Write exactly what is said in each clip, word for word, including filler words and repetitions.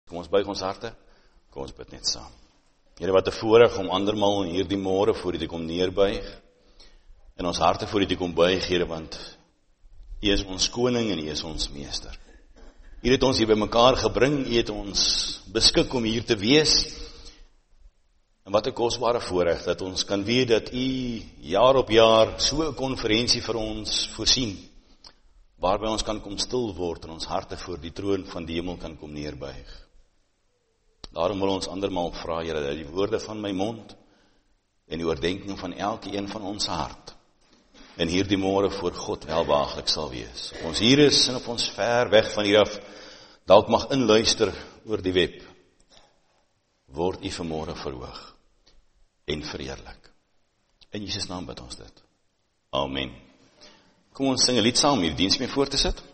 Kom ons buig ons harte, kom ons bid net saam. Here, wat 'n voorreg om andermal in hierdie môre voor U te kom neerbuig, en ons harte voor U te kom buig, Here, want U is ons koning en U is ons meester. U het ons hier by mekaar gebring, U het ons beskik om hier te wees, en wat 'n kosbare voorreg dat ons kan weet dat U jaar op jaar so 'n konferensie vir ons voorsien, waarby ons kan kom stil word en ons harte voor die troon van die hemel kan kom neerbuig. Daarom wil ons andermaal vra, Here, dat die woorde van my mond en die oordenking van elke een van ons hart en hierdie môre voor God welbehaaglik sal wees. Of ons hier is en of ons ver weg van hier af dalk mag inluister oor die web, word U vanmôre verhoog en verheerlik. In Jesus naam bid ons dit. Amen. Kom ons sing 'n lied saam om hierdie diens mee voor te sit.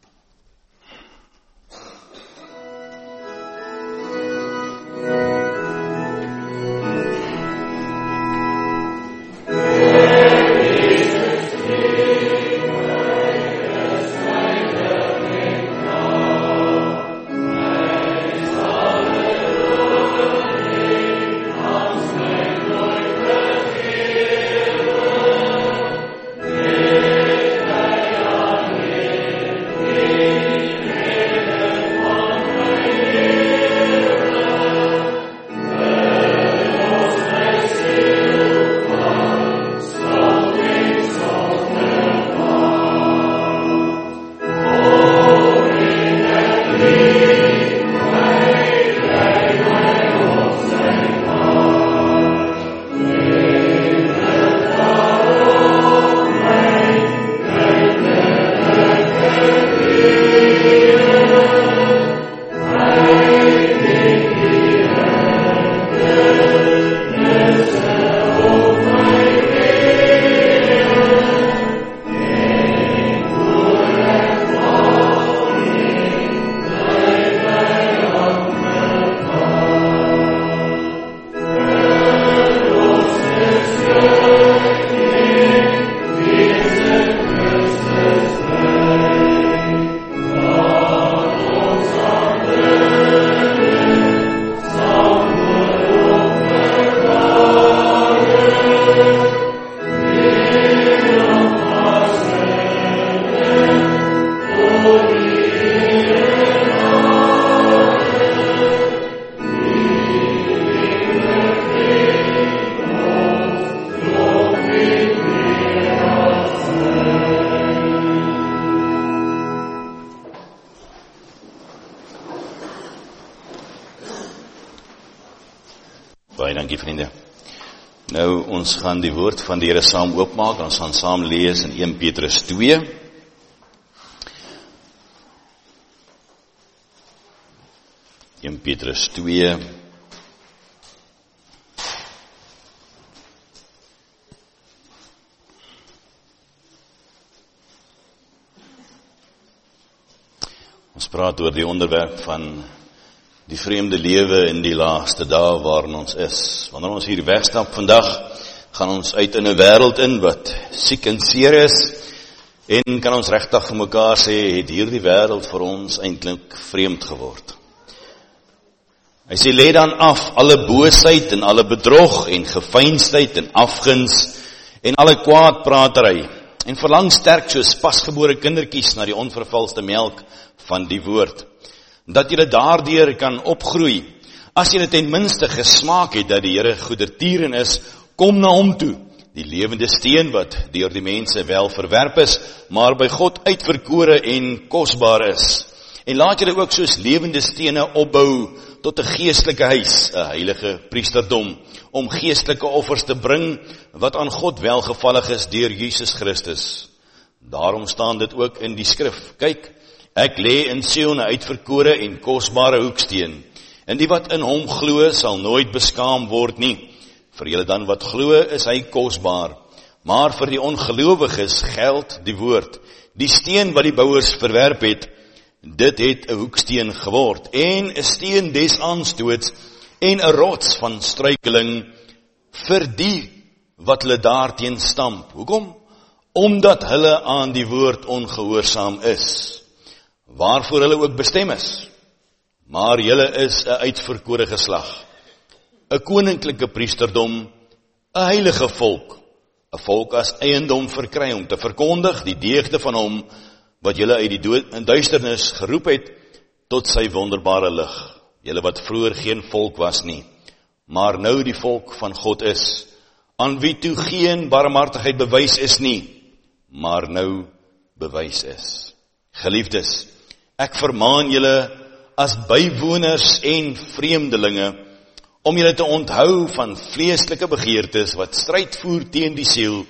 Baie dankie, vriende. Nou, ons gaan die woord van die Here saam oopmaak, en ons gaan saam lees in Eerste Petrus twee. Eerste Petrus twee. Ons praat oor die onderwerp van die vreemde lewe in die laaste dae waarin ons is. Wanneer ons hier wegstap vandag, gaan ons uit in 'n wêreld in wat siek en seer is, en kan ons regtig vir mekaar sê, het hierdie wêreld vir ons eintlik vreemd geword. Hy sê, lê dan af alle boosheid en alle bedrog en geveinsdheid en afguns en alle kwaadpratery, en verlang sterk soos pasgebore kindertjies na die onvervalste melk van die woord, dat julle daardeur kan opgroei. As julle ten minste gesmaak het dat die Here goedertieren is, kom na hom toe, die lewende steen wat deur die mense wel verwerp is, maar by God uitverkore en kosbaar is. En laat julle ook soos lewende stene opbou tot 'n geestelike huis, 'n heilige priesterdom, om geestelike offers te bring wat aan God welgevallig is deur Jesus Christus. Daarom staan dit ook in die skrif, kyk, ek lê in Sion 'n uitverkore en kosbare hoeksteen, en die wat in hom glo sal nooit beskaam word nie. Vir julle dan wat glo is hy kosbaar, maar vir die ongelowiges geld die woord. Die steen wat die bouers verwerp het, dit het 'n hoeksteen geword, en 'n steen des aanstoots, en 'n rots van struikeling vir die wat hulle daarteen stamp. Hoekom? Omdat hulle aan die woord ongehoorsaam is, waarvoor hulle ook bestem is. maar julle is 'n uitverkore geslag, 'n koninklike priesterdom, 'n heilige volk, 'n volk as eiendom verkry om te verkondig die deugde van hom wat julle uit die dood in duisternis geroep het tot sy wonderbare lig. Julle wat vroeër geen volk was nie, maar nou die volk van God is, aan wie toe geen barmhartigheid bewys is nie, maar nou bewys is. Geliefdes, ek vermaan julle as bywoners en vreemdelinge, om julle te onthou van vleeslike begeertes wat stryd voer teen die siel,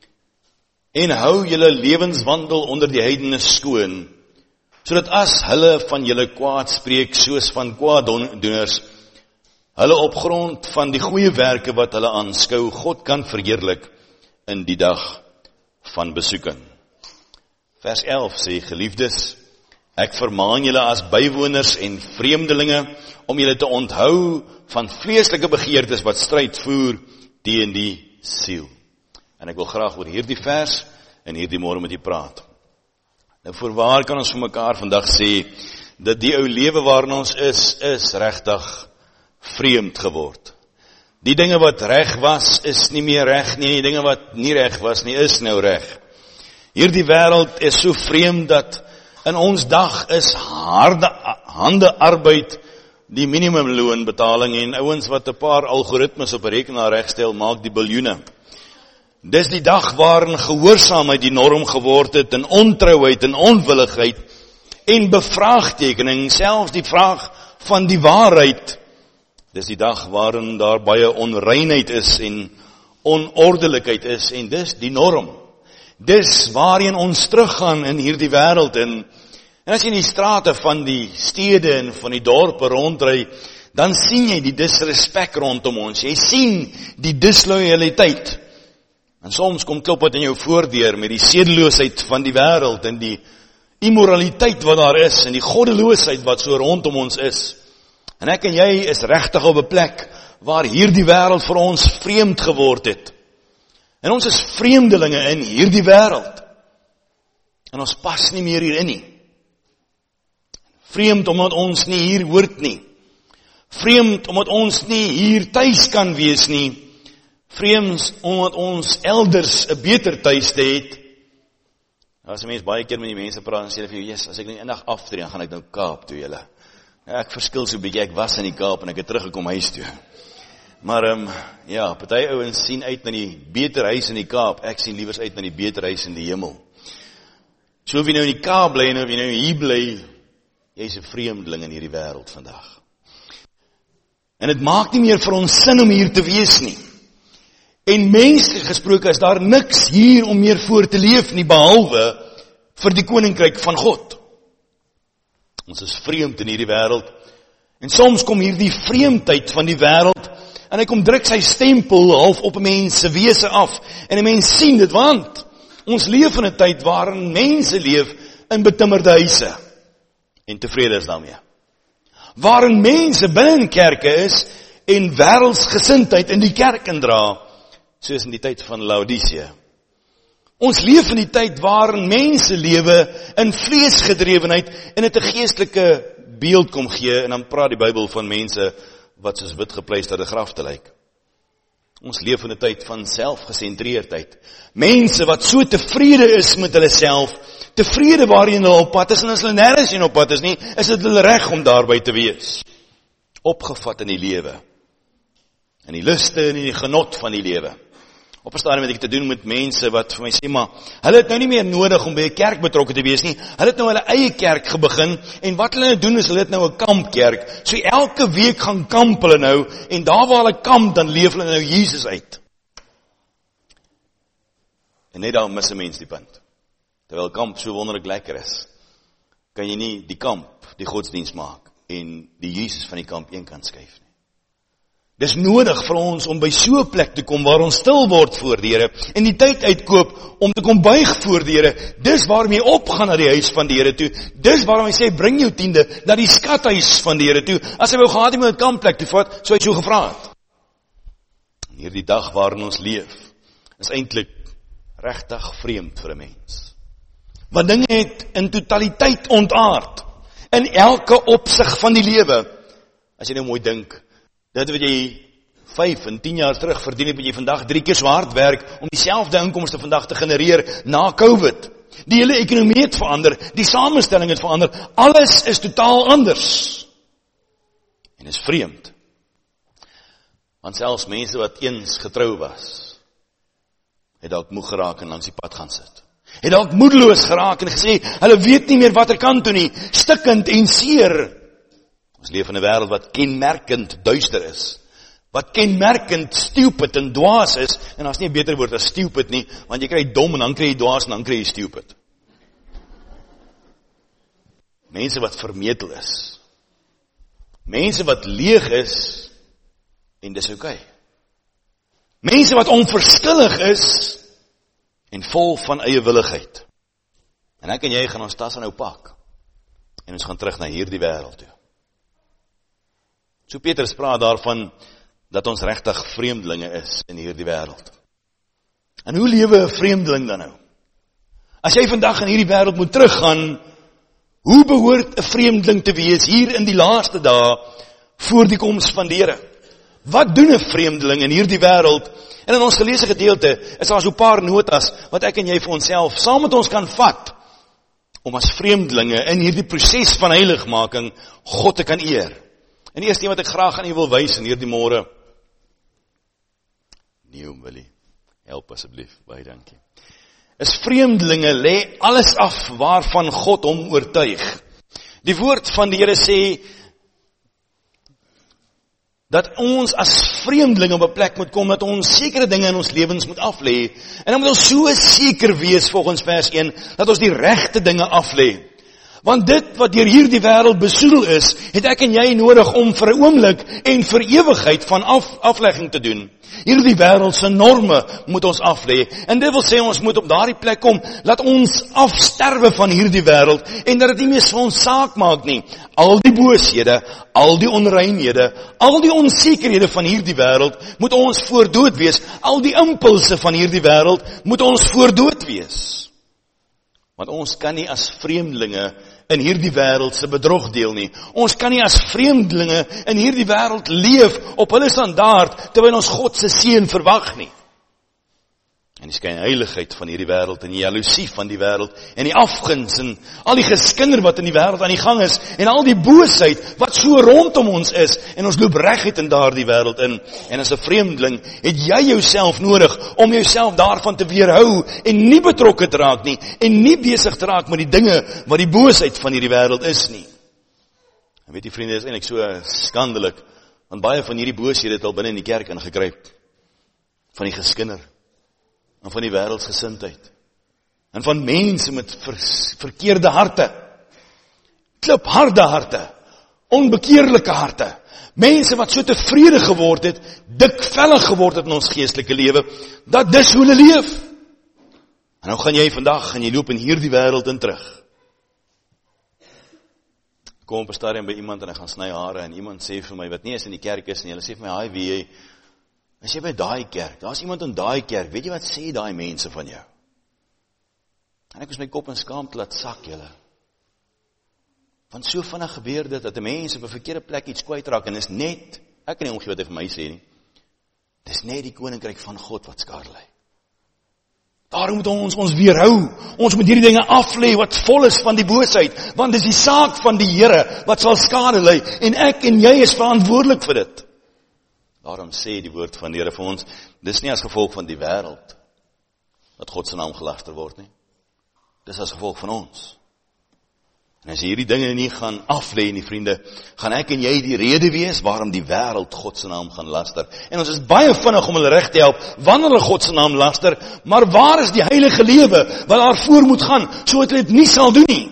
en hou julle lewenswandel onder die heidene skoon, sodat as hulle van julle kwaad spreek soos van kwaaddoeners, hulle op grond van die goeie werke wat hulle aanskou, God kan verheerlik in die dag van besoeking. Vers elf sê, geliefdes, ek vermaan julle as bywoners en vreemdelinge, om julle te onthou van vleeslike begeertes wat stryd voer teen die siel. En ek wil graag oor hierdie vers en hierdie môre met u praat. Nou voorwaar kan ons vir mekaar vandag sê, dat die ou lewe waarin ons is, is regtig vreemd geword. Die dinge wat reg was, is nie meer reg nie, die dinge wat nie reg was nie, is nou reg. Hierdie wêreld is so vreemd dat in ons dag is harde hande arbeid die minimumloonbetaling en ouens wat 'n paar algoritmes op 'n rekenaar regstel, maak die biljoene. Dis die dag waarin gehoorsaamheid die norm geword het en ontrouheid en onwilligheid en bevraagtekening, selfs die vraag van die waarheid. Dis die dag waarin daar baie onreinheid is en onordelikheid is en dis die norm. Dis waarheen ons teruggaan in hierdie wêreld en, en as jy in die strate van die stede en van die dorpe rondry, dan sien jy die disrespek rondom ons. Jy sien die disloyaliteit. En soms kom klop dit in jou voordeur met die sedeloosheid van die wêreld en die immoraliteit wat daar is en die goddeloosheid wat so rondom ons is. En ek en jy is regtig op 'n plek waar hierdie wêreld vir ons vreemd geword het. En ons is vreemdelinge in hierdie wêreld. En ons pas nie meer hierin nie. Vreemd omdat ons nie hier hoort nie. Vreemd omdat ons nie hier tuis kan wees nie. Vreemd omdat ons elders 'n beter tuiste het. As 'n mens baie keer met die mense praat en sê hulle vir jou, "Jesus, as ek nou eendag aftree, dan gaan ek nou Kaap toe julle." Ja, ek verskil so 'n bietjie, ek was in die Kaap en ek het teruggekom huis toe. Maar ehm um, ja, party ouens sien uit na die beter huis in die Kaap. Ek sien liewers uit na die beter huis in die hemel. So of jy nou in die Kaap bly en of jy nou hier bly, jy's 'n vreemdeling in hierdie wêreld vandag. En dit maak nie meer vir ons sin om hier te wees nie. En menslik gesproke is daar niks hier om meer voor te leef nie, behalwe vir die koninkryk van God. Ons is vreemd in hierdie wêreld. En soms kom hierdie vreemdheid van die wêreld en hy kom druk sy stempel half op 'n mens se wese af. En 'n mens sien dit, want ons leef in 'n tyd waarin mense leef in betimmerde huise en tevrede is daarmee. Waarin mense binne in kerke is en wêreldsgesindheid in die kerk indra, soos in die tyd van Laodicea. Ons leef in die tyd waarin mense lewe in vleesgedrewenheid en dit 'n geestelike beeld kom gee, en dan praat die Bybel van mense wat soos wit gepleisterde grafte lyk. Ons leef in 'n tyd van selfgesentreerdheid. Mense wat so tevrede is met hulle self, tevrede waarheen hulle op pad is, en as hulle nêrens heen op pad is nie, is dit hulle reg om daarby te wees. Opgevat in die lewe, in die luste en in die genot van die lewe. Op 'n stadium het ek te doen met mense wat vir my sê, maar hulle het nou nie meer nodig om by 'n kerk betrokke te wees nie. Hulle het nou hulle eie kerk gebegin, en wat hulle nou doen is, hulle het nou 'n kampkerk. So elke week gaan kamp hulle nou, en daar waar hulle kamp, dan leef hulle nou Jesus uit. En net daar mis 'n mens die punt. Terwyl kamp so wonderlik lekker is, kan jy nie die kamp die godsdienst maak, en die Jesus van die kamp een kant skuif nie. Dis nodig vir ons om by so 'n plek te kom waar ons stil word voor die Here en die tyd uitkoop om te kom buig voor die Here. Dis waarom jy opgaan na die huis van die Here toe. Dis waarom hy sê bring jou tiende na die skathuis van die Here toe. As hy wou gehad het met 'n kampplek toe vat, sou hy so gevra het. En hierdie dag waarin ons leef is eintlik regtig vreemd vir 'n mens. Want dinge het in totaliteit ontaard. in elke opsig van die lewe. As jy nou mooi dink, dit wat jy vyf en tien jaar terug verdien het, wat jy vandag drie keer so hard werk, om dieselfde inkomste vandag te genereer na COVID. Die hele ekonomie het verander, die samenstelling het verander, alles is totaal anders. En is vreemd. Want selfs mense wat eens getrou was, het dalk moeg geraak en langs die pad gaan sit. Het dalk moedeloos geraak en gesê, hulle weet nie meer wat er kan toe nie, stikkend en seer. Ons leef in 'n wêreld wat kenmerkend duister is, wat kenmerkend stupid en dwaas is, en daar's nie 'n beter woord as stupid nie, want jy kry dom en dan kry jy dwaas en dan kry jy stupid. Mense wat vermetel is. Mense wat leeg is, en dis oké. Mense wat onverskillig is, en vol van eie willigheid. En ek en jy gaan ons tas nou pak, en ons gaan terug na hierdie wêreld toe. So Petrus praat daarvan, dat ons regtig vreemdelinge is in hierdie wêreld. En hoe lewe 'n vreemdeling dan nou? As jy vandag in hierdie wêreld moet teruggaan, hoe behoort 'n vreemdeling te wees hier in die laaste dae voor die koms van die Here? Wat doen 'n vreemdeling in hierdie wêreld? En in ons geleesde gedeelte is daar so 'n paar notas wat ek en jy vir onsself saam met ons kan vat om as vreemdelinge in hierdie proses van heiligmaking God te kan eer. En die eerste wat ek graag aan u wil wys in hierdie môre, nie om Willie, help asseblief, baie dankie, is vreemdelinge lê alles af waarvan God hom oortuig. Die woord van die Here sê, dat ons as vreemdelinge op 'n plek moet kom, dat ons sekere dinge in ons lewens moet aflê, en dan moet ons so seker wees volgens vers een, dat ons die regte dinge aflê. Want dit wat deur hierdie wêreld besoedel is, het ek en jy nodig om vir 'n oomblik en vir ewigheid van af, aflegging te doen. Hierdie wêreld se norme moet ons aflê. En dit wil sê ons moet op daardie plek kom, laat ons afsterwe van hierdie wêreld, en dat dit nie meer vir ons saak maak nie. Al die booshede, al die onreinhede, al die onsekerhede van hierdie wêreld, moet ons voor dood wees. Al die impulse van hierdie wêreld, moet ons voor dood wees. Want ons kan nie as vreemdelinge in hierdie wêreld se bedrog deel nie. Ons kan nie as vreemdelinge in hierdie wêreld leef op hulle standaard, terwyl ons God se seën verwag nie. En die skynheiligheid van hierdie wêreld, en die jaloesie van die wêreld, en die afguns, en al die geskinder wat in die wêreld aan die gang is, en al die boosheid wat so rondom ons is, en ons loop reguit in daardie wêreld in. En as 'n vreemdeling, het jy jouself nodig, om jouself daarvan te weerhou, en nie betrokke te raak nie, en nie besig te raak met die dinge, wat die boosheid van hierdie wêreld is nie. En weet die vriende, is eintlik so skandelik, want baie van hierdie booshede het al binne in die kerk ingekruip, van die geskinder, en van die wêreldsgesindheid, en van mense met ver, verkeerde harte, klipharde harte, onbekeerlike harte, mense wat so tevrede geword het, dikvellig geword het in ons geestelike lewe, dat dis hoe hulle leef. En nou gaan jy vandag, en jy loop in hierdie wêreld in terug. Kom op 'n stadium by iemand, en hy gaan sny hare, en iemand sê vir my, wat nie eens in die kerk is nie, hulle sê vir my, haai, wie jy, as jy by daai kerk, daar is iemand in daai kerk, weet jy wat sê daai mense van jou? En ek moes my kop in skaamte laat sak, julle. Want so vinnig gebeur dit, dat 'n mens op 'n verkeerde plek iets kwytraak, en is net, ek kan nie omgee wat hy vir my sê nie, dis net die koninkryk van God wat skade lê. Daarom moet ons ons weerhou, ons moet hierdie dinge aflê wat vol is van die boosheid, want dis die saak van die Here wat sal skade lê, en ek en jy is verantwoordelik vir dit. Daarom sê die woord van die Here vir ons, dis nie as gevolg van die wêreld, dat God se naam gelaster word nie. Dis as gevolg van ons. En as jy hierdie dinge nie gaan aflê nie, vriende, gaan ek en jy die rede wees waarom die wêreld God se naam gaan laster. En ons is baie vinnig om hulle reg te help wanneer hulle God se naam laster, maar waar is die heilige lewe wat daarvoor moet gaan, sodat hulle dit nie sal doen nie?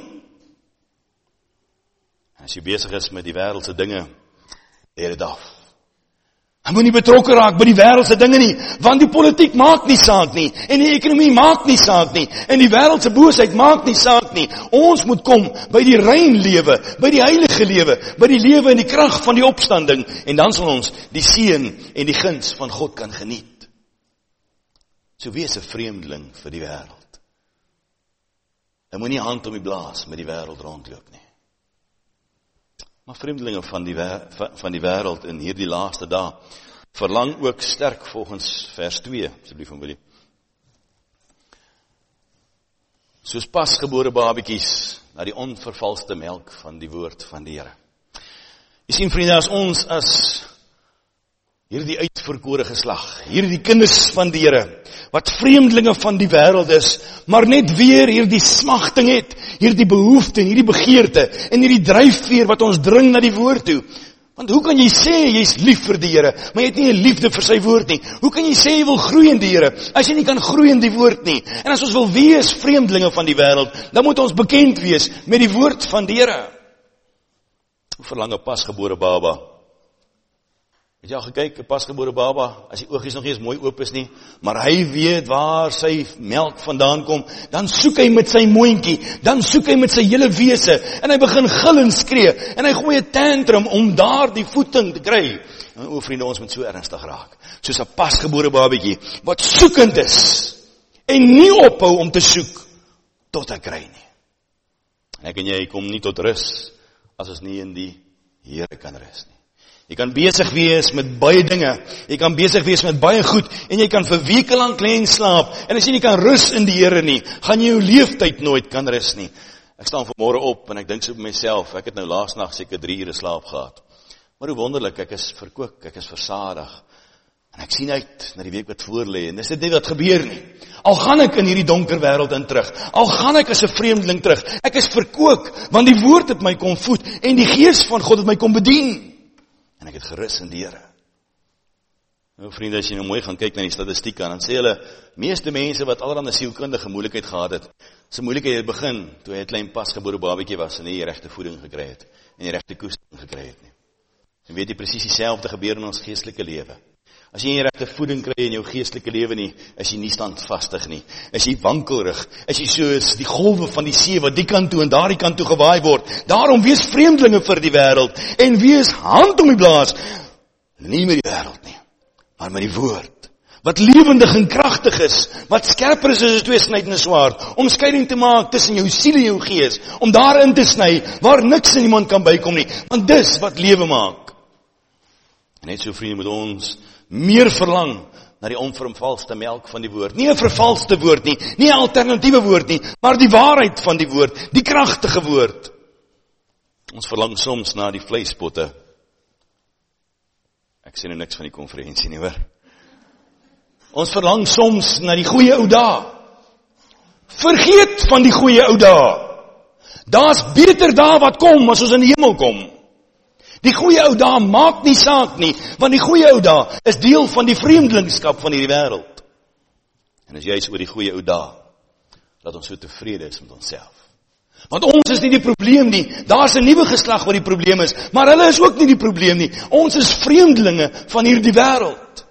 En as jy besig is met die wêreld se dinge, lê dit af. Hy moet nie betrokke raak by die wêreldse dinge nie, want die politiek maak nie saak nie, en die ekonomie maak nie saak nie, en die wêreldse boosheid maak nie saak nie. Ons moet kom by die rein lewe, by die heilige lewe, by die lewe en die krag van die opstanding, en dan sal ons die seën en die guns van God kan geniet. So wees 'n vreemdeling vir die wêreld. Hy moet nie hand om die blaas met die wêreld rondloop nie. Maar vreemdelinge van die, van die wêreld in hierdie laaste dae, verlang ook sterk volgens vers twee, asseblief van Willie. Soos pasgebore babetjies, na die onvervalste melk van die woord van die Here. Jy sien vriende, as ons as hierdie uitverkore geslag, hierdie kinders van die Here, wat vreemdelinge van die wêreld is, maar net weer hierdie smagting het, hierdie behoefte en hierdie begeerte, en hierdie dryfveer wat ons dring na die woord toe. Want hoe kan jy sê jy is lief vir die Here, maar jy het nie 'n liefde vir sy woord nie? Hoe kan jy sê jy wil groei in die Here, as jy nie kan groei in die woord nie? En as ons wil wees vreemdelinge van die wêreld, dan moet ons bekend wees met die woord van die Here. Hoe verlang 'n pasgebore baba? Het jy al gekyk, 'n pasgebore baba, as die oogies nog nie eens mooi oop is nie, maar hy weet waar sy melk vandaan kom, dan soek hy met sy mondjie, dan soek hy met sy hele wese, en hy begin gil en skree, en hy gooi 'n tantrum om daar die voeding te kry. En o vriende, ons moet so ernstig raak, soos 'n pasgebore babatjie, wat soekend is, en nie ophou om te soek, tot hy kry nie. En ek en jy kom nie tot rus, as ons nie in die Here kan rus nie. Jy kan besig wees met baie dinge, jy kan besig wees met baie goed, en jy kan vir weke lank lê en slaap, en as jy nie kan rus in die Here nie, gaan jy jou leeftyd nooit kan rus nie. Ek staan vanmôre op, en ek dink so op myself, ek het nou laasnag seker drie ure slaap gehad. Maar hoe wonderlik, ek is verkook, ek is versadig, en ek sien uit na die week wat voor lê, en dis dit nie wat gebeur nie. Al gaan ek in hierdie donker wêreld in terug, al gaan ek as 'n vreemdeling terug, ek is verkook, want die woord het my kom voed, en die gees van God het my kom bedien. En ek het gerus in die Here. Nou vriende, as jy nou mooi gaan kyk na die statistieke, dan sê hulle, meeste mense wat allerhande sielkundige moeilikheid gehad het, sy moeilikheid het begin, toe hy 'n klein pasgebore babatjie was, en nie die regte voeding gekry het, en die regte koestering gekry het nie. En weet jy, presies dieselfde gebeur in ons geestelike lewe. As jy nie regte voeding kry in jou geestelike lewe nie, is jy nie standvastig nie, is jy wankelrig, is jy soos die golwe van die see, wat die kant toe en daar die kant toe gewaai word. Daarom wees vreemdelinge vir die wêreld, en wees hand om die blaas, nie met die wêreld nie, maar met die woord, wat lewendig en kragtig is, wat skerper is as 'n tweesnydende swaard, om skeiding te maak tussen jou siel en jou gees, om daarin te sny, waar niks en niemand kan bykom nie, want dis wat lewe maak. En net so vriende, moet ons meer verlang na die onvervalste melk van die woord. Nie 'n vervalste woord nie, nie 'n alternatiewe woord nie, maar die waarheid van die woord, die kragtige woord. Ons verlang soms na die vleispotte. Ek sê nou niks van die konferensie nie, hoor. Ons verlang soms na die goeie ou dae. Vergeet van die goeie ou dae. Daar's beter dae wat kom as ons in die hemel kom. Die goeie ou dae maak nie saak nie, want die goeie ou dae is deel van die vreemdelingskap van hierdie wêreld. En as juist oor die goeie ou dae, dat ons so tevrede is met onsself. Want ons is nie die probleem nie, daar's 'n nuwe geslag wat die probleem is, maar hulle is ook nie die probleem nie. Ons is vreemdelinge van hierdie wêreld.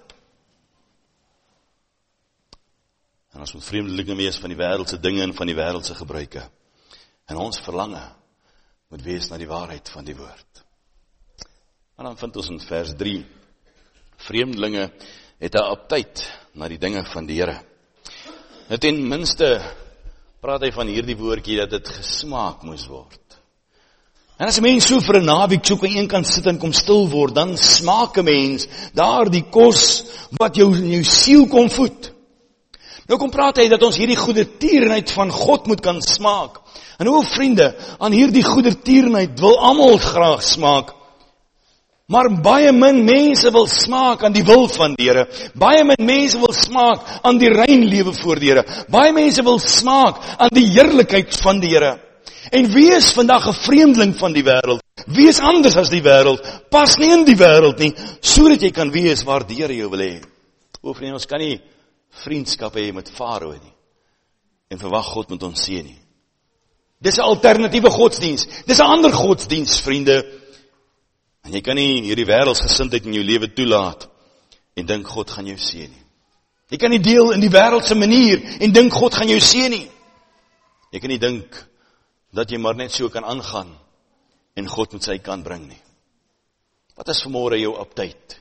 En ons moet vreemdelinge wees van die wêreldse dinge en van die wêreldse gebruike. En ons verlange moet wees na die waarheid van die woord. En dan vind ons in vers drie, vreemdelinge het 'n aptyt na die dinge van die Here. Nou ten minste praat hy van hierdie woordjie dat dit gesmaak moes word. En as 'n mens so vir 'n naweek so aan een kant sit en kom stil word, dan smaak 'n mens daar die kos wat jou jou siel kom voed. Nou kom praat hy dat ons hierdie goedertierenheid van God moet kan smaak. En o vriende, aan hierdie goedertierenheid wil almal graag smaak. Maar baie min mense wil smaak aan die wil van die Here. Baie min mense wil smaak aan die rein lewe voor die Here. Baie mense wil smaak aan die heerlikheid van die Here. En wees vandag 'n vreemdeling van die wêreld. Wees anders as die wêreld. Pas nie in die wêreld nie, sodat jy kan wees waar die Here jou wil hê. O vriende, ons kan nie vriendskap hê met Farao nie en verwag God moet ons seën nie. Dis 'n alternatiewe godsdiens. Dis 'n ander godsdiens, vriende. En jy kan nie hierdie wêreldsgesindheid in jou lewe toelaat en dink God gaan jou seën nie. Jy kan nie deel in die wêreldse manier en dink God gaan jou seën nie. Jy kan nie dink dat jy maar net so kan aangaan en God met sy kant bring nie. Wat is vanmôre jou aptyt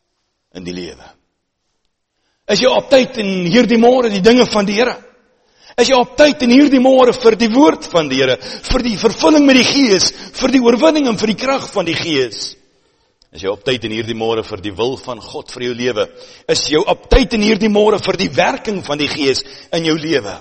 in die lewe? Is jou aptyt in hierdie môre die dinge van die Here? Is jy op tyd in hierdie môre vir die woord van die Here, vir die vervulling met die Gees, vir die oorwinning en vir die krag van die Gees? Is jy op tyd in hierdie môre vir die wil van God vir jou lewe? Is jy op tyd in hierdie môre vir die werking van die Gees in jou lewe?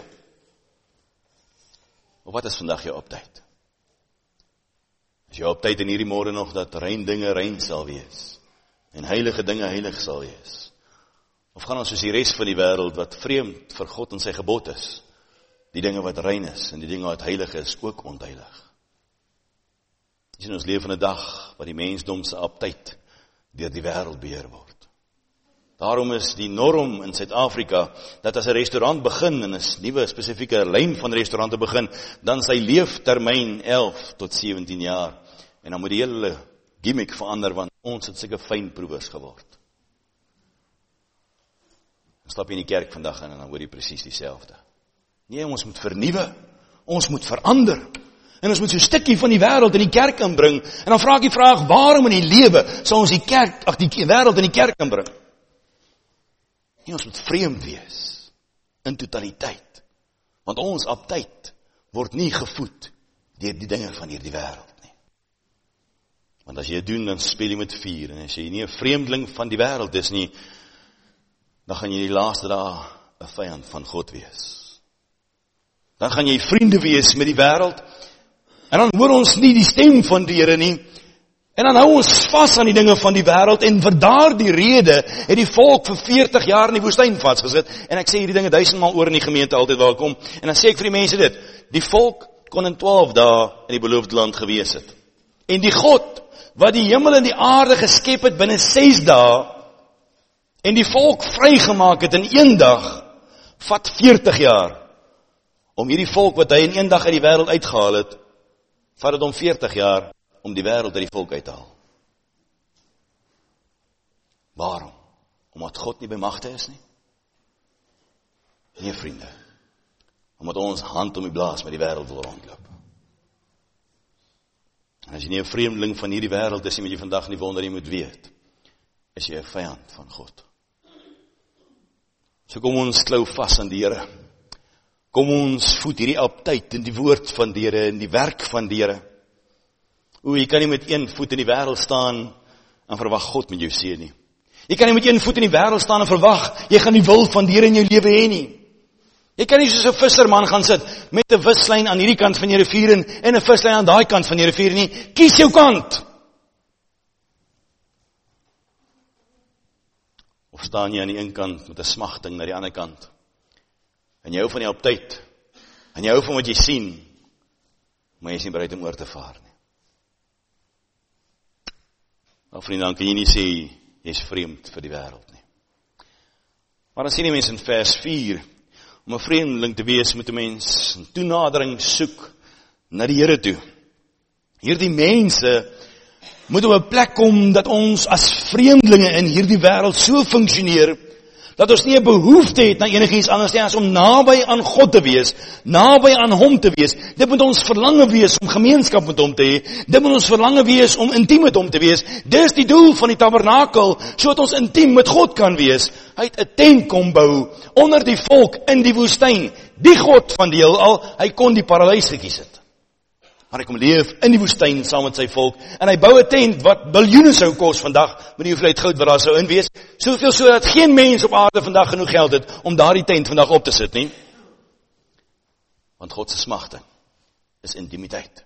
Of wat is vandag jou op tyd? Is jy op tyd in hierdie môre nog dat rein dinge rein sal wees en heilige dinge heilig sal wees? Of gaan ons soos die res van die wêreld wat vreemd vir God en sy gebod is, die dinge wat rein is en die dinge wat heilig is ook ontheilig? Jy sien, ons leef in 'n dag wat die mensdom se aptyt deur die wêreld beheer word. Daarom is die norm in Suid-Afrika dat as 'n restaurant begin en 'n nuwe spesifieke lyn van restaurante begin, dan sy leeftermyn elf tot sewentien jaar. En dan moet die hele gimmick verander want ons het sulke fynproevers geword. Dan stap jy in die kerk vandag in en dan hoor jy presies dieselfde. Nee, ons moet vernuwe, ons moet verander. En ons moet so 'n stukkie van die wêreld in die kerk inbring. En dan vra ek die vraag, waarom in die lewe sal ons die kerk, ag die wêreld in die kerk inbring? Nee, ons moet vreemd wees in totaliteit. Want ons aptyd word nie gevoed deur die dinge van hierdie wêreld nie. Want as jy dit doen, dan speel jy met vuur. En as jy nie 'n vreemdeling van die wêreld is nie, dan gaan jy die laaste dae 'n vyand van God wees. Dan gaan jy vriende wees met die wêreld. En dan hoor ons nie die stem van die Here nie. En dan hou ons vas aan die dinge van die wêreld. En vir daardie rede het die volk vir veertig jaar in die woestyn vasgesit. En ek sê hierdie dinge duisendmal oor in die gemeente altyd waar ek kom. En dan sê ek vir die mense dit. Die volk kon in twaalf dae in die beloofde land gewees het. En die God wat die hemel en die aarde geskep het binne ses dae en die volk vrygemaak het in een dag, vat veertig jaar om hierdie volk wat hy in een dag uit die wêreld uitgehaal het, vat het om veertig jaar om die wêreld uit die volk uit te haal. Waarom? Omdat God nie by magte is nie? Nee, vriende. Omdat ons hand om die blaas met die wêreld wil rondloop. En as jy nie 'n vreemdeling van hierdie wêreld is, moet jy vandag nie wonder, jy moet weet, is jy 'n vyand van God. So kom ons klou vas aan die Here. Kom ons voed hierdie aptyd in die woord van die Here, in die werk van die Here. O, jy kan nie met een voet in die wêreld staan en verwag God met jou seën nie. Jy kan nie met een voet in die wêreld staan en verwag jy gaan die wil van die Here in jou lewe hê nie. Jy kan nie soos 'n visserman gaan sit met 'n vislyn aan hierdie kant van die rivier en, en 'n vislyn aan daai kant van die rivier nie. Kies jou kant. Of staan jy aan die een kant met 'n smagting na die ander kant? En jy hou van die aptyd. En jy hou van wat jy sien, maar jy is nie bereid om oor te vaar nie. Nou vriende, dan kan jy nie sê jy is vreemd vir die wêreld nie. Maar dan sien die mens in vers vier, om 'n vreemdeling te wees moet 'n mens 'n toenadering soek na die Here toe. Hierdie mense moet op 'n plek kom dat ons as vreemdelinge in hierdie wêreld so funksioneer dat ons nie 'n behoefte het na enigiets anders nie as om naby aan God te wees, naby aan hom te wees. Dit moet ons verlange wees om gemeenskap met hom te hê. Dit moet ons verlange wees om intiem met hom te wees. Dis die doel van die tabernakel, sodat ons intiem met God kan wees. Hy het 'n tent kom bou onder die volk in die woestyn. Die God van die heelal, hy kon die paradies gekies het. Maar hy kom leef in die woestyn saam met sy volk. En hy bou 'n tent wat biljoene sou kos vandag, met die hoeveelheid goud wat daar sou in wees. Soveel so dat geen mens op aarde vandag genoeg geld het om daardie tent vandag op te sit nie. Want God se smagting is intimiteit.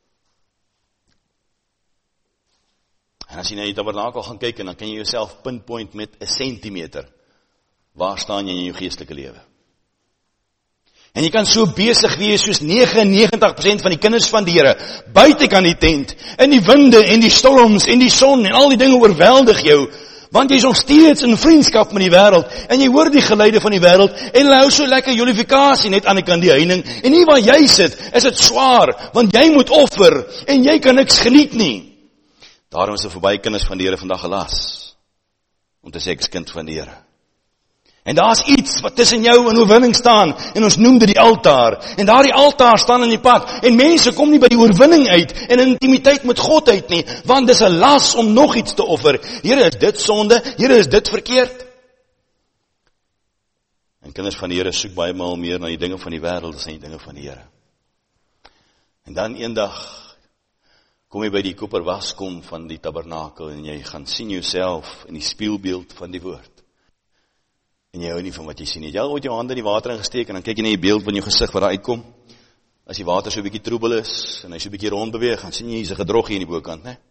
En as jy na die tabernakel gaan kyk en dan kan jy jouself pinpoint met 'n sentimeter. Waar staan jy in jou geestelike lewe? En jy kan so besig wees soos negentig en negentig persent van die kinders van die Here, buite kan die tent, in die winde en die storms en die son en al die dinge oorweldig jou, want jy is nog steeds in vriendskap met die wêreld, en jy hoor die geluide van die wêreld, en hulle hou so lekker jolifikasie net aan die kant die heining, en nie waar jy sit, is dit swaar, want jy moet offer, en jy kan niks geniet nie. Daarom is er voorbij kinders van die Here vandag gelas, om te sê ek is kind van die Here. En daar is iets wat tussen jou en oorwinning staan, en ons noem dit die altaar, en daar die altaar staan in die pad, en mense kom nie by die oorwinning uit, en in intimiteit met God uit nie, want dis 'n las om nog iets te offer. Here, is dit sonde? Here, is dit verkeerd? En kinders van die Here soek baie maal meer na die dinge van die wêreld as na die dinge van die Here. En dan eendag kom jy by die koperwaskom van die tabernakel en jy gaan sien jouself in die spieelbeeld van die woord. En jy hou nie van wat jy sien nie. Jy het jou hande in die water ingesteek en dan kyk jy na die beeld van jou gesig wat daar uitkom. As die water so 'n bietjie troebel is en hy so 'n bietjie rondbeweeg, dan sien jy hier's 'n gedrog hier in die bokant, né?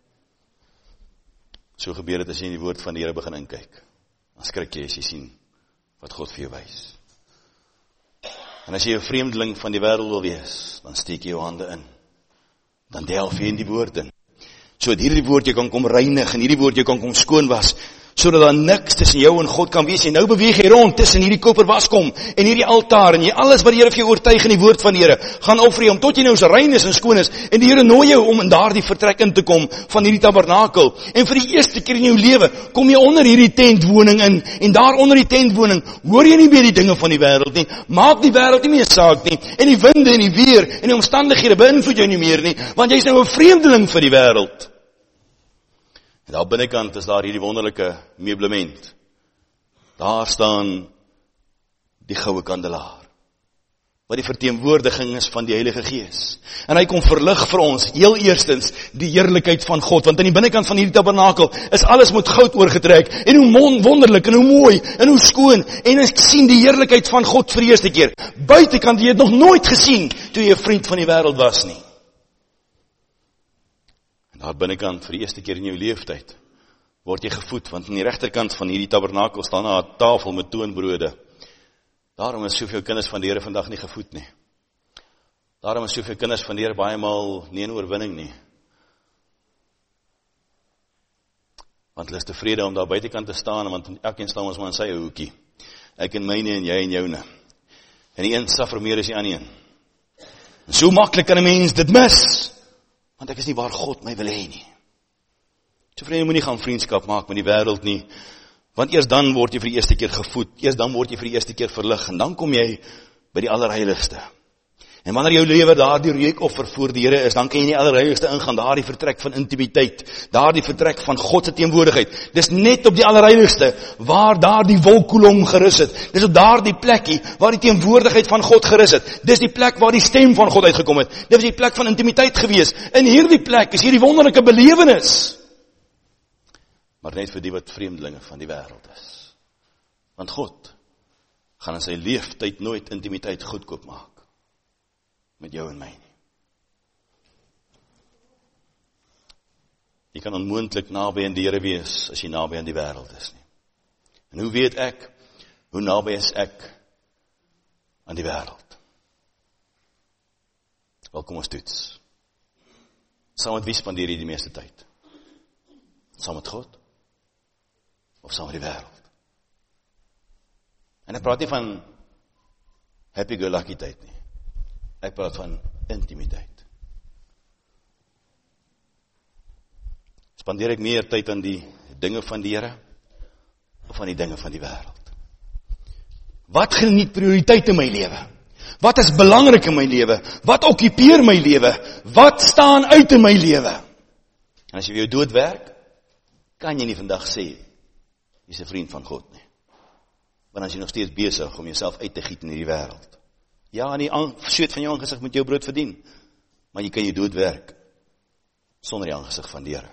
So gebeur dit as jy in die woord van die Here begin inkyk. Dan skrik jy as jy sien wat God vir jou wys. En as jy 'n vreemdeling van die wêreld wil wees, dan steek jy jou hande in. Dan delf jy in die woord in. Sodat hierdie woord jy kan kom reinig en hierdie woord jy kan kom skoon was, sodat daar niks tussen jou en God kan wees. En nou beweeg jy rond tussen hierdie koperwaskom en hierdie altaar en jy alles wat die Here vir jou oortuig in die woord van die Here, gaan offer jy om tot jy nou so rein is en skoon is. En die Here nooi jou om in daardie vertrek in te kom van hierdie tabernakel. En vir die eerste keer in jou lewe kom jy onder hierdie tentwoning in. En daar onder die tentwoning hoor jy nie meer die dinge van die wêreld nie. Maak die wêreld nie meer saak nie. En die winde en die weer en die omstandighede beïnvloed jou nie meer nie, want jy's nou 'n vreemdeling vir die wêreld. En daar binnekant is daar hierdie wonderlike meublement. Daar staan die goue kandelaar, wat die verteenwoordiging is van die Heilige Gees. En hy kom verlig vir ons, heel eerstens, die heerlikheid van God. Want aan die binnekant van hierdie tabernakel is alles met goud oorgetrek. En hoe wonderlik, en hoe mooi, en hoe skoon. En ek sien die heerlikheid van God vir die eerste keer. Buitekant, jy het nog nooit gesien, toe jy 'n vriend van die wêreld was nie. Daar binnekant, vir die eerste keer in jou leeftyd, word jy gevoed, want aan die regterkant van hierdie tabernakel staan 'n tafel met toonbrode. Daarom is soveel kinders van die Here vandag nie gevoed nie. Daarom is soveel kinders van die Here baie maal nie in oorwinning nie. Want hulle is tevrede om daar buitekant te staan, want elkeen staan ons maar in sy hoekie. Ek en myne en jy en joune. En die een suffer meer as die ander een. En so maklik kan 'n mens dit mis. Want ek is nie waar God my wil hê nie. So vriende, moet nie gaan vriendskap maak met die wêreld nie. Want eers dan word jy vir die eerste keer gevoed. Eers dan word jy vir die eerste keer verlig. En dan kom jy by die allerheiligste. En wanneer jou lewe daardie reukoffer voor die Here is, dan kan jy in die allerheiligste ingaan. Daardie vertrek van intimiteit. Daardie vertrek van God se teenwoordigheid. Dis net op die allerheiligste waar daardie wolkkolom gerus het. Dis op daardie plekkie waar die teenwoordigheid van God gerus het. Dis die plek waar die stem van God uitgekom het. Dit was die plek van intimiteit gewees. In hierdie plek is hierdie wonderlike belewenis. Maar net vir die wat vreemdelinge van die wêreld is. Want God gaan in sy leeftyd nooit intimiteit goedkoop maak. Met jou en my nie. Jy kan onmoontlik naby aan die Here wees, as jy naby aan die wêreld is nie. En hoe weet ek, hoe naby is ek aan die wêreld? Wel, kom ons toets. Saam met wie spandeer jy die meeste tyd? Saam met God? Of saam met die wêreld? En ek praat nie van happy-go-lucky tyd nie. Ek praat van intimiteit. Spandeer ek meer tyd aan die dinge van die Here of aan die dinge van die wêreld? Wat geniet prioriteit in my lewe? Wat is belangrik in my lewe? Wat okkupeer my lewe? Wat staan uit in my lewe? En as jy vir jou dood werk, kan jy nie vandag sê jy's 'n vriend van God nie. Want as jy nog steeds besig om jouself uit te giet in hierdie wêreld. Ja, in die sweet van jou aangesig moet jou brood verdien. Maar jy kan jou dood werk sonder die aangesig van die Here.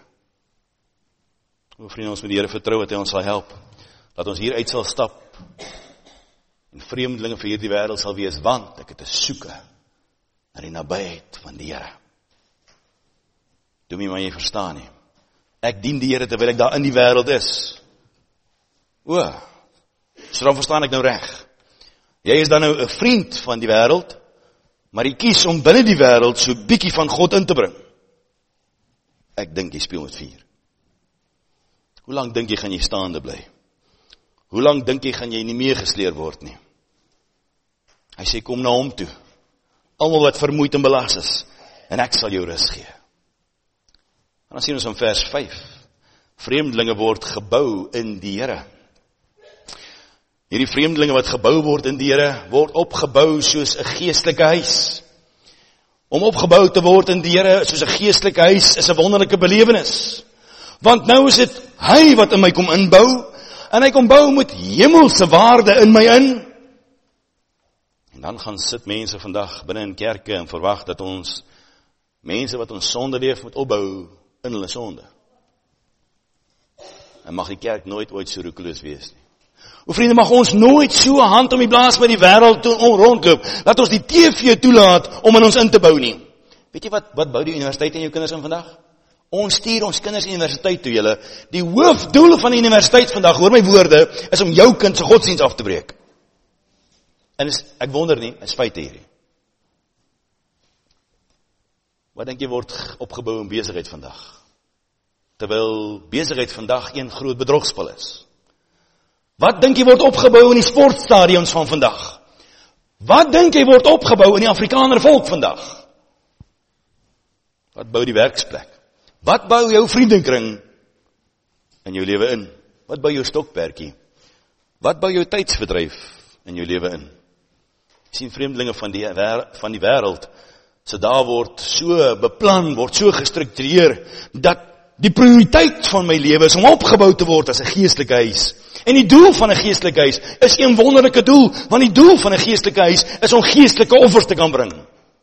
O vriende, ons moet die Here vertrou dat hy ons sal help. Dat ons hier uit sal stap en vreemdelinge vir hierdie wêreld sal wees, want ek het 'n soeke na die nabyheid van die Here. Doe my maar jy verstaan nie. Ek dien die Here terwyl ek daar in die wêreld is. O, so dan verstaan ek nou reg. Jy is dan nou 'n vriend van die wêreld, maar jy kies om binne die wêreld so bietjie van God in te bring. Ek dink jy speel met vuur. Hoe lank dink jy gaan jy staande bly? Hoe lank dink jy gaan jy nie meegesleer word nie? Hy sê kom na hom toe. Almal wat vermoeid en belas is, en ek sal jou rus gee. En dan sien ons in vers vyf. Vreemdelinge word gebou in die Here. Hierdie vreemdelinge wat gebou word in die Here, word opgebou soos 'n geestelike huis. Om opgebou te word in die Here soos 'n geestelike huis is 'n wonderlike belewenis. Want nou is dit hy wat in my kom inbou, en hy kom bou met hemelse waarde in my in. En dan gaan sit mense vandag binne in kerke en verwag dat ons mense wat ons sonde leef moet opbou in hulle sonde. En mag die kerk nooit ooit so roekeloos wees nie. O vriende, mag ons nooit so 'n hand om die blaas met die wêreld toe rondloop, dat ons die T V toelaat om in ons in te bou nie. Weet jy wat, wat bou die universiteit in jou kinders in vandag? Ons stuur ons kinders universiteit toe, julle. Die hoofdoel van die universiteit vandag, hoor my woorde, is om jou kind se godsdienst af te breek. En is, ek wonder nie, is feite hierdie. Wat dink jy word opgebou in besigheid vandag? Terwyl besigheid vandag een groot bedrogspel is. Wat dink jy word opgebou in die sportstadions van vandag? Wat dink jy word opgebou in die Afrikaner volk vandag? Wat bou die werksplek? Wat bou jou vriendenkring in jou lewe in? Wat bou jou stokperdjie? Wat bou jou tydsverdryf in jou lewe in? Jy sien vreemdelinge van die van die wêreld, so daar word so beplan, word so gestruktureer, dat die prioriteit van my lewe is om opgebou te word as 'n geestelike huis. En die doel van 'n geestelike huis is 'n wonderlike doel, want die doel van 'n geestelike huis is om geestelike offers te kan bring.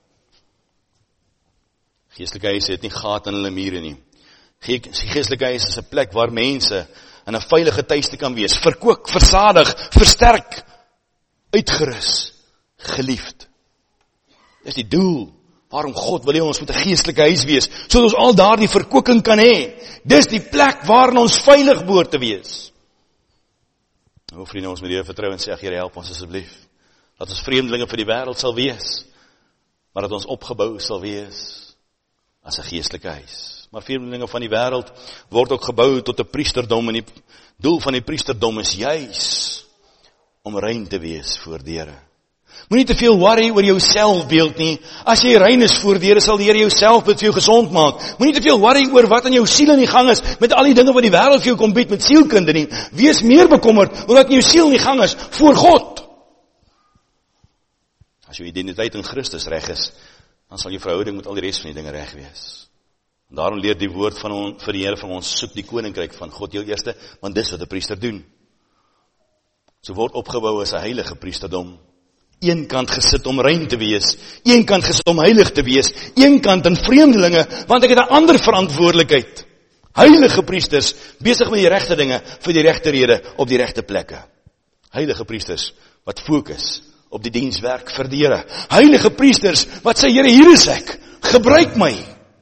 Geestelike huis het nie gate in hulle mure nie. Geestelike huis is 'n plek waar mense in 'n veilige tuiste kan wees, verkoop, versadig, versterk, uitgerus, geliefd. Dis die doel waarom God wil hê ons moet 'n geestelike huis wees, sodat ons al daardie verkwikking kan hê. Dis die plek waarin ons veilig behoort te wees. O vriende, ons moet die Here vertrou en sê, Here, help ons asseblief, dat ons vreemdelinge vir die wêreld sal wees, maar dat ons opgebou sal wees as 'n geestelike huis. Maar vreemdelinge van die wêreld word ook gebou tot 'n priesterdom, en die doel van die priesterdom is juis om rein te wees voor die Here. Moenie te veel worry oor jou selfbeeld nie. As jy rein is voor die Here, sal die Here jou selfbeeld vir jou gesond maak. Moenie te veel worry oor wat in jou siel in die gang is, met al die dinge wat die wêreld vir jou kom bied met sielkunde nie. Wees meer bekommerd oor wat in jou siel in die gang is voor God. As jou identiteit in Christus reg is, dan sal jou verhouding met al die res van die dinge reg wees. En daarom leer die woord van ons, vir die Here van ons, soek die koninkryk van God heel eerste, want dis wat 'n priester doen. So word opgebou as 'n heilige priesterdom. Een kant gesit om rein te wees, een kant gesit om heilig te wees, een kant in vreemdelinge, want ek het 'n ander verantwoordelikheid. Heilige priesters, besig met die regte dinge, vir die regte rede, op die regte plekke. Heilige priesters, wat fokus op die dienswerk vir die Here. Heilige priesters, wat sê, Here, hier is ek, gebruik my.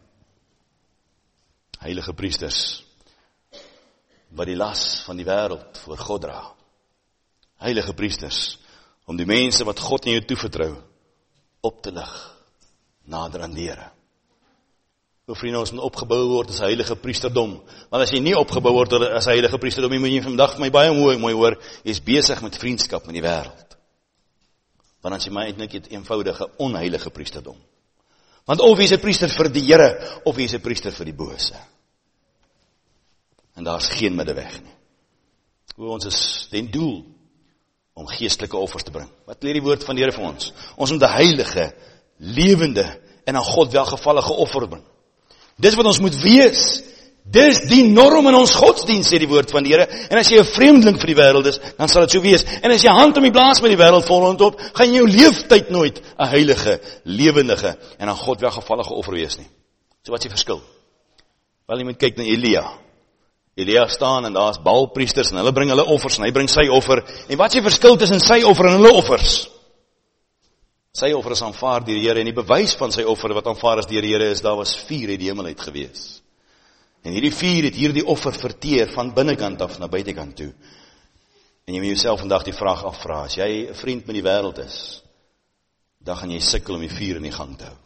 Heilige priesters, wat die las van die wêreld voor God dra. Heilige priesters, om die mense wat God in jou toevertrou, op te lig, nader aan die Here. O vriende, ons moet opgebou word as heilige priesterdom, want as jy nie opgebou word as heilige priesterdom, jy moet jy vandag my baie mooi, mooi hoor, jy is besig met vriendskap met die wêreld. Want as jy my eintlik het eenvoudige, onheilige priesterdom. Want of jy is 'n priester vir die Here, of jy is 'n priester vir die bose. En daar is geen middeweg nie. O, ons is den doel, om geestelike offers te bring. Wat leer die woord van die Here vir ons? Ons moet 'n heilige, lewende en aan God welgevallige offer bring. Dis wat ons moet wees. Dis die norm in ons godsdienst, sê die woord van die Here. En as jy 'n vreemdeling vir die wêreld is, dan sal dit so wees. En as jy hand om die blaas met die wêreld volhond op, gaan jy jou leeftyd nooit 'n heilige, lewendige en aan God welgevallige offer wees nie. So wat is die verskil? Wel, jy moet kyk na Elia. Elia staan en daar is Baalpriesters en hulle bring hulle offers en hy bring sy offer. En wat is die verskil tussen sy offer en hulle offers? Sy offer is aanvaar deur die Here en die bewys van sy offer wat aanvaar is deur die Here is, daar was vuur uit die hemel uit gewees. En hierdie vuur het hierdie offer verteer van binnekant af na buitekant toe. En jy moet jouself vandag die vraag afvra, as jy 'n vriend met die wêreld is, dan gaan jy sukkel om die vuur in die gang te hou.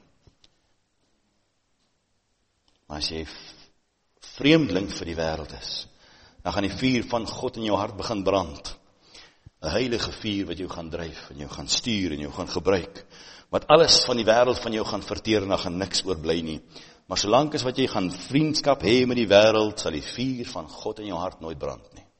Maar as jy vreemdeling vir die wêreld is, dan gaan die vuur van God in jou hart begin brand. 'n Heilige vuur wat jou gaan dryf, en jou gaan stuur, en jou gaan gebruik. Wat alles van die wêreld van jou gaan verteer, en dan gaan niks oorbly nie. Maar solank as wat jy gaan vriendskap hê met die wêreld, sal die vuur van God in jou hart nooit brand nie.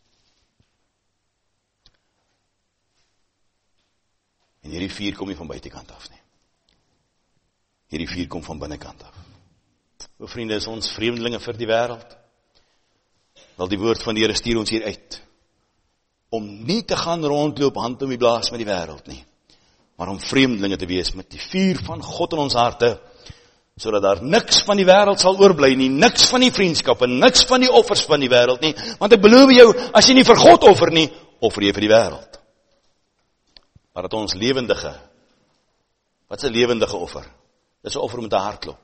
En hierdie vuur kom nie van buitekant af nie. Hierdie vuur kom van binnekant af. O vriende, is ons vreemdelinge vir die wêreld. Wel, die woord van die Here stuur ons hier uit, om nie te gaan rondloop hand om die blaas met die wêreld nie, maar om vreemdelinge te wees met die vuur van God in ons harte, sodat daar niks van die wêreld sal oorbly nie, niks van die vriendskappe, niks van die offers van die wêreld nie, want ek beloof jou, as jy nie vir God offer nie, offer jy vir die wêreld. Maar dat ons lewendige, wat is 'n lewendige offer? Dis 'n offer met 'n hartklop.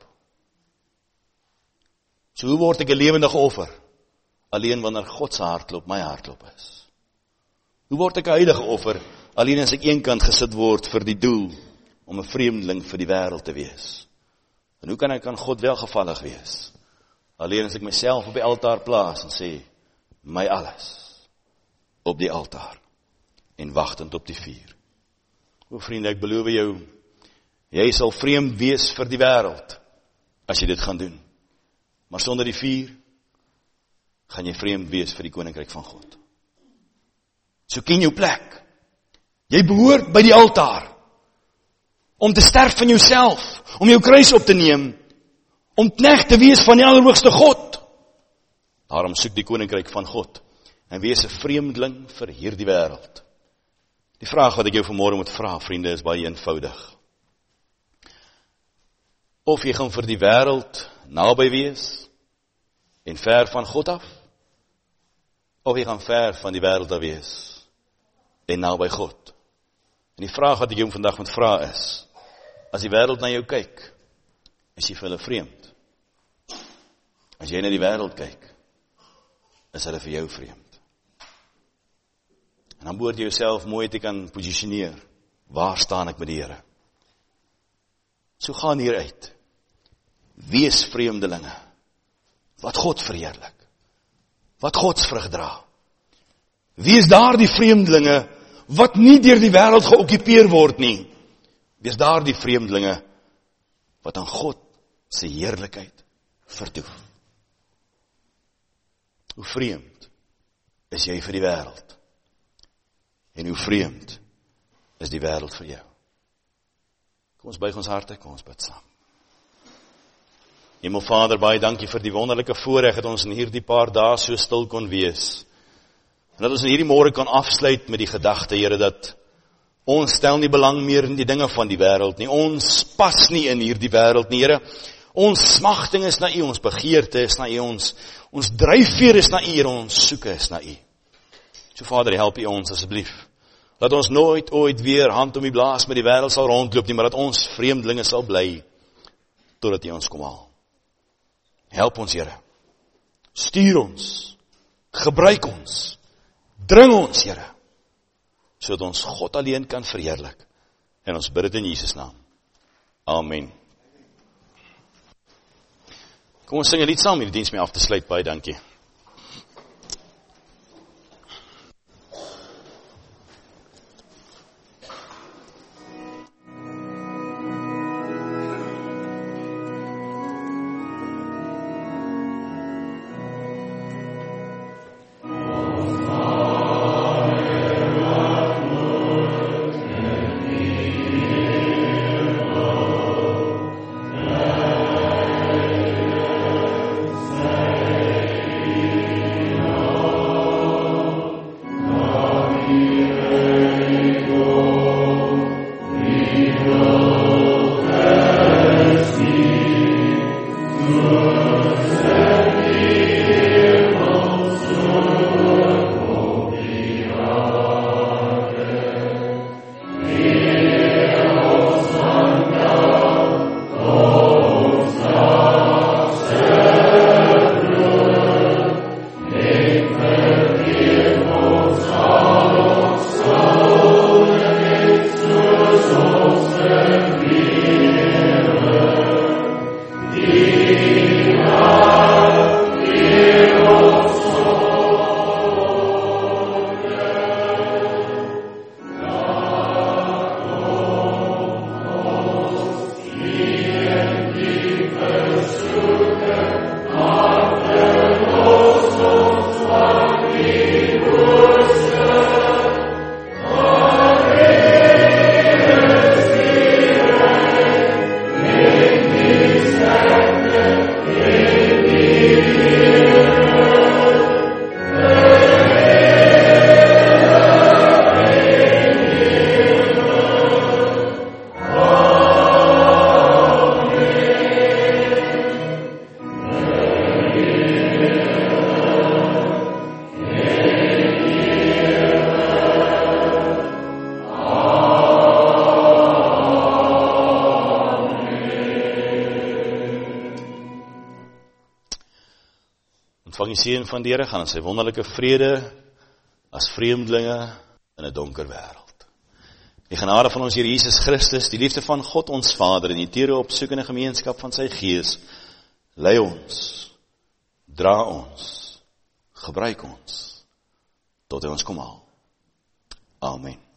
So hoe word ek 'n lewendige offer? Alleen wanneer God se hartklop my hartklop is. Hoe word ek 'n heilige offer? Alleen as ek eenkant gesit word vir die doel om 'n vreemdeling vir die wêreld te wees. En hoe kan ek aan God welgevallig wees? Alleen as ek myself op die altaar plaas en sê, my alles op die altaar en wagtend op die vuur. O vriende, ek beloof jou, jy sal vreemd wees vir die wêreld as jy dit gaan doen. Maar sonder die vuur gaan jy vreemd wees vir die koninkryk van God. So ken jou plek. Jy behoort by die altaar om te sterf van jouself, om jou kruis op te neem, om knegt te wees van die Allerhoogste God. Daarom soek die koninkryk van God en wees 'n vreemdeling vir hierdie wêreld. Die vraag wat ek jou vanmôre moet vra, vriende, is baie eenvoudig. Of jy gaan vir die wêreld naby wees en ver van God af, of jy gaan ver van die wêreld af wees en naby God. En die vraag wat ek jou vandag moet vra is, as die wêreld na jou kyk, is jy vir hulle vreemd? As jy na die wêreld kyk, is hulle vir jou vreemd. En dan behoort jy jouself mooi te kan posisioneer. Waar staan ek met die Here? So gaan hier uit. Wees vreemdelinge, wat God verheerlik, wat Gods vrug dra. Wees daar die vreemdelinge, wat nie deur die wêreld geokkupeer word nie. Wees daar die vreemdelinge, wat aan God se heerlikheid vertoef. Hoe vreemd is jy vir die wêreld, en hoe vreemd is die wêreld vir jou. Kom ons buig ons harte, kom ons bid saam. Hemelvader, baie dankie vir die wonderlike voorreg dat ons in hierdie paar dae so stil kon wees. En dat ons in hierdie môre kan afsluit met die gedagte, Here, dat ons stel nie belang meer in die dinge van die wêreld nie. Ons pas nie in hierdie wêreld nie, Here. Ons smagting is na U, ons begeerte is na U, ons, ons dryfveer is na U, Here, ons soeke is na U. So Vader, help U ons asseblief. Dat ons nooit ooit weer hand om die blaas met die wêreld sal rondloop nie, maar dat ons vreemdelinge sal bly, totdat U ons kom haal. Help ons, Here. Stuur ons. Gebruik ons. Dring ons, Here. Sodat ons God alleen kan verheerlik. En ons bid dit in Jesus naam. Amen. Kom ons sing 'n lied saam om die diens mee af te sluit. Baie dankie. Ontvang die seën van die Here, gaan in sy wonderlike vrede as vreemdelinge in 'n donker wêreld. Die genade van ons Here Jesus Christus, die liefde van God ons Vader en die teere opsoekende gemeenskap van sy Gees, lei ons, dra ons, gebruik ons, tot hy ons kom haal. Amen.